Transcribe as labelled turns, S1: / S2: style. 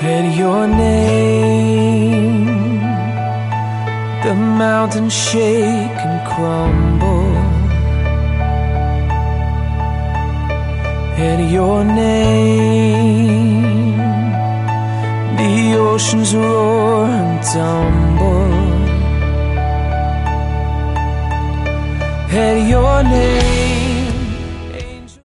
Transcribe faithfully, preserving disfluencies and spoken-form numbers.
S1: At your name, the mountains shake and crumble. At your name, the oceans roar and tumble. At your name,